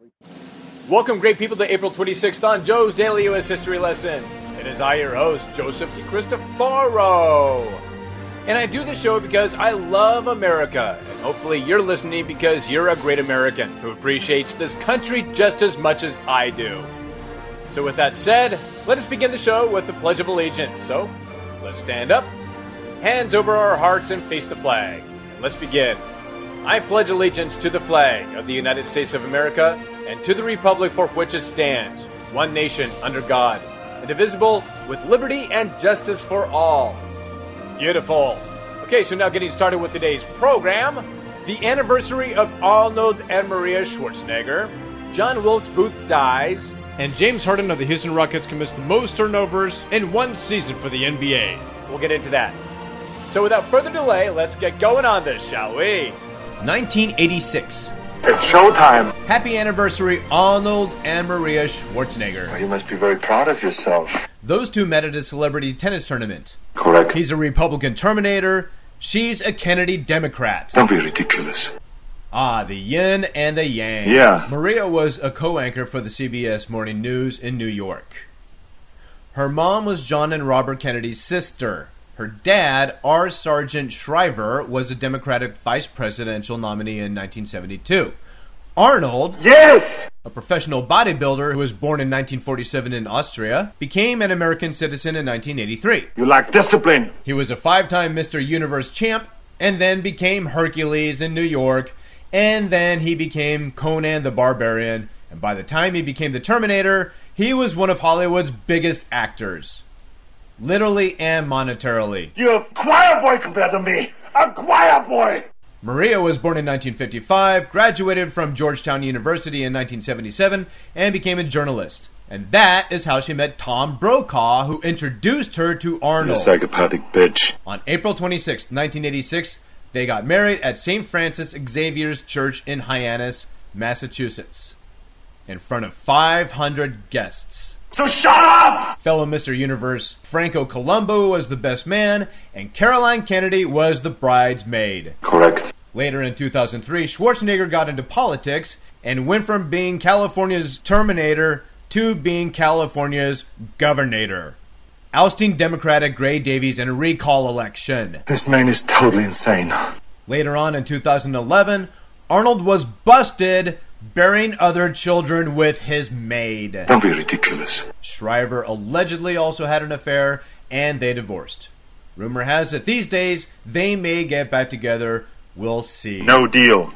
Welcome, great people, to April 26th on Joe's Daily U.S. History Lesson. It is I, your host, Joseph DeCristofaro. And I do this show because I love America. And hopefully you're listening because you're a great American who appreciates this country just as much as I do. So with that said, let us begin the show with the Pledge of Allegiance. So, let's stand up, hands over our hearts, and face the flag. Let's begin. I pledge allegiance to the flag of the United States of America and to the republic for which it stands, one nation under God, indivisible, with liberty and justice for all. Beautiful. Okay, so now getting started with today's program. The anniversary of Arnold and Maria Schwarzenegger, John Wilkes Booth dies, and James Harden of the Houston Rockets commits the most turnovers in one season for the NBA. We'll get into that. So without further delay, let's get going on this, shall we? 1986. It's showtime. Happy anniversary, Arnold and Maria Schwarzenegger. Well, you must be very proud of yourself. Those two met at a celebrity tennis tournament. Correct. He's a Republican Terminator. She's a Kennedy Democrat. Don't be ridiculous. Ah, the yin and the yang. Yeah. Maria was a co-anchor for the CBS Morning News in New York. Her mom was John and Robert Kennedy's sister. Her dad, R. Sargent Shriver, was a Democratic vice presidential nominee in 1972. Arnold, Yes! a professional bodybuilder who was born in 1947 in Austria, became an American citizen in 1983. You lack discipline. He was a five-time Mr. Universe champ, and then became Hercules in New York, and then he became Conan the Barbarian, and by the time he became the Terminator, he was one of Hollywood's biggest actors. Literally and monetarily. You're a choir boy compared to me. A choir boy! Maria was born in 1955, graduated from Georgetown University in 1977, and became a journalist. And that is how she met Tom Brokaw, who introduced her to Arnold. You psychopathic bitch. On April 26, 1986, they got married at St. Francis Xavier's Church in Hyannis, Massachusetts, in front of 500 guests. So shut up! Fellow Mr. Universe Franco Columbu was the best man, and Caroline Kennedy was the bridesmaid. Correct. Later in 2003, Schwarzenegger got into politics and went from being California's Terminator to being California's Governator, ousting Democratic Gray Davies in a recall election. This man is totally insane. Later on in 2011, Arnold was busted burying other children with his maid. Don't be ridiculous. Shriver allegedly also had an affair, and they divorced. Rumor has it these days they may get back together. We'll see. No deal.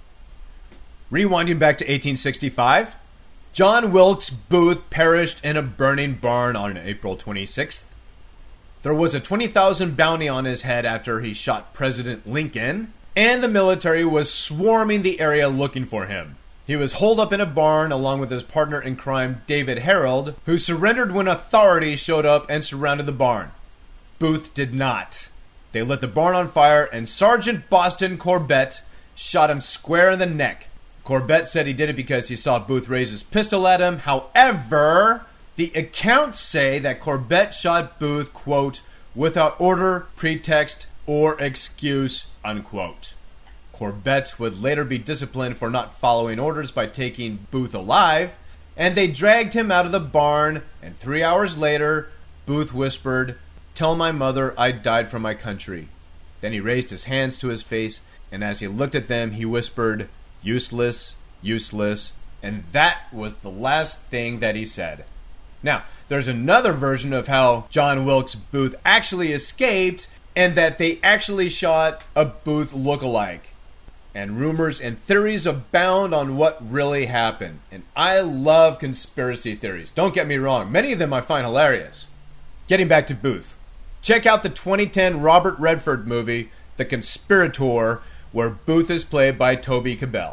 Rewinding back to 1865, John Wilkes Booth perished in a burning barn on April 26th. There was a $20,000 bounty on his head after he shot President Lincoln, and the military was swarming the area looking for him. He was holed up in a barn along with his partner in crime, David Harold, who surrendered when authorities showed up and surrounded the barn. Booth did not. They lit the barn on fire, and Sergeant Boston Corbett shot him square in the neck. Corbett said he did it because he saw Booth raise his pistol at him. However, the accounts say that Corbett shot Booth, quote, without order, pretext, or excuse, unquote. Corbett would later be disciplined for not following orders by taking Booth alive, and they dragged him out of the barn, and 3 hours later, Booth whispered, "Tell my mother I died for my country." Then he raised his hands to his face, and as he looked at them, he whispered, "Useless, useless," and that was the last thing that he said. Now, there's another version of how John Wilkes Booth actually escaped, and that they actually shot a Booth lookalike. And rumors and theories abound on what really happened. And I love conspiracy theories. Don't get me wrong. Many of them I find hilarious. Getting back to Booth. Check out the 2010 Robert Redford movie, The Conspirator, where Booth is played by Toby Kebbell.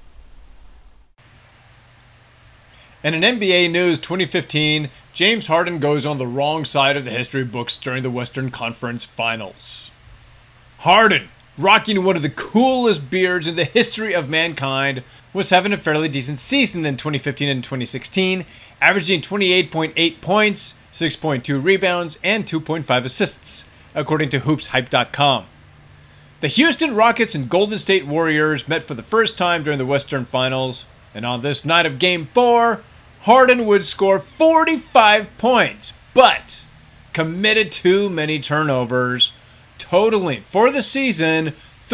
And in NBA News 2015, James Harden goes on the wrong side of the history books during the Western Conference Finals. Harden, rocking one of the coolest beards in the history of mankind, was having a fairly decent season in 2015 and 2016, averaging 28.8 points, 6.2 rebounds, and 2.5 assists, according to HoopsHype.com. The Houston Rockets and Golden State Warriors met for the first time during the Western Finals, And on this night of Game 4, Harden would score 45 points, but committed too many turnovers, totaling for the season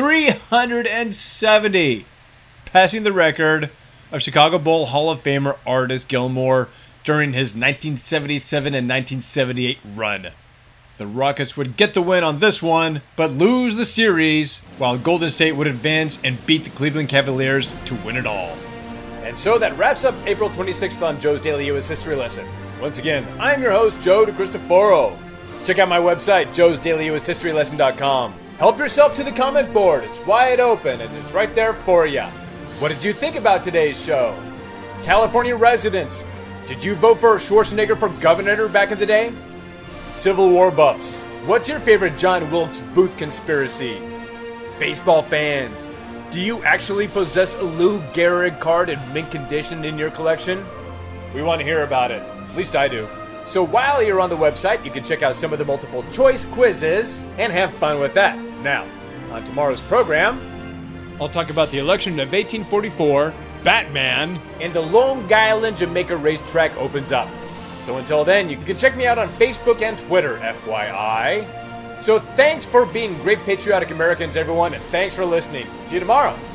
370, passing the record of Chicago Bull Hall of Famer Artis Gilmore during his 1977 and 1978 run. The Rockets would get the win on this one, but lose the series, while Golden State would advance and beat the Cleveland Cavaliers to win it all. And so that wraps up April 26th on Joe's Daily US History Lesson. Once again, I'm your host, Joe DeCristoforo. Check out my website, joesdailyushistorylesson.com. Help yourself to the comment board. It's wide open and it's right there for you. What did you think about today's show? California residents, did you vote for Schwarzenegger for governor back in the day? Civil War buffs, what's your favorite John Wilkes Booth conspiracy? Baseball fans, do you actually possess a Lou Gehrig card in mint condition in your collection? We want to hear about it. At least I do. So while you're on the website, you can check out some of the multiple choice quizzes and have fun with that. Now, on tomorrow's program, I'll talk about the election of 1844, Batman, and the Long Island Jamaica racetrack opens up. So until then, you can check me out on Facebook and Twitter, FYI. So thanks for being great patriotic Americans, everyone, and thanks for listening. See you tomorrow.